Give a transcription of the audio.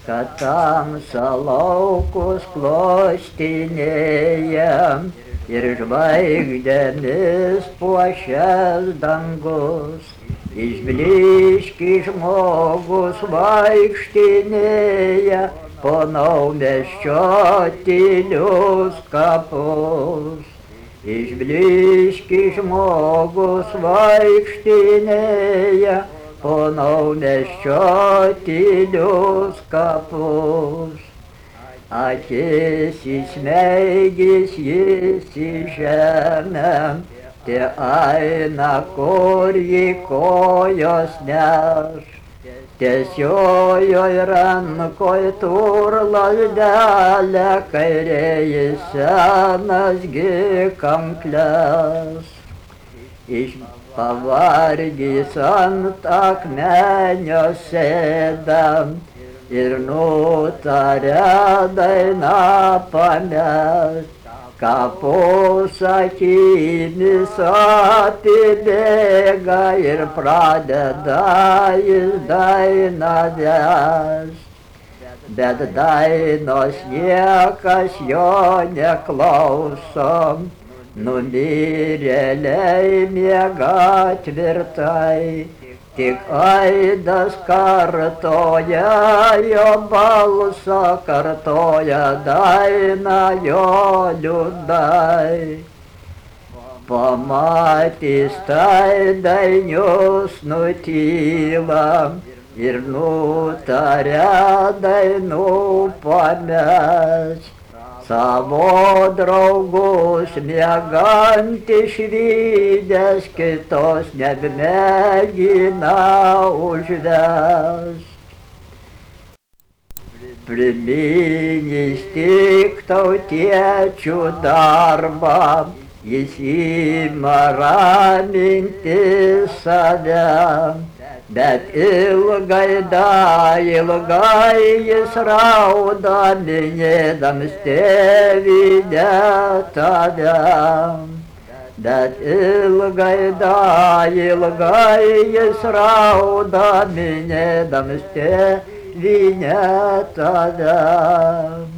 kad tamsa laukus klostinėja ir žvaigždėmis puošęs dangus. Išbliški žmogus vaikštinėja po naumiesčio tylius kapus. Išbliški žmogus vaikštinėja po naumiesčio tylius kapus. Akis įsmeigis jis į žemę, te eina, kur jį kojos neš. Tiesiojoje rankoje turlaldelė, kairėje senas gi kankles. Iš pavargis ant akmenio sėda ir nutarė dainą pamest. Kapus akimis apibėga ir pradeda jis dainą vest. Bet dainos niekas jo neklauso, numirėliai miega tvirtai. Tik aidas kartoja jo balsą, kartoja dainą jo liūdnai. Pamatys tai dainius nutyla ir nutarė dainų pamest. Savo draugus miegant išvydęs, kitos nebemėgina užvest. Priminys tik tautiečių darbą, jis ima raminti save. Bet ilgai jis rauda, minėdams tėvynę tave. Bet ilgai jis rauda, minėdams tėvynę tave.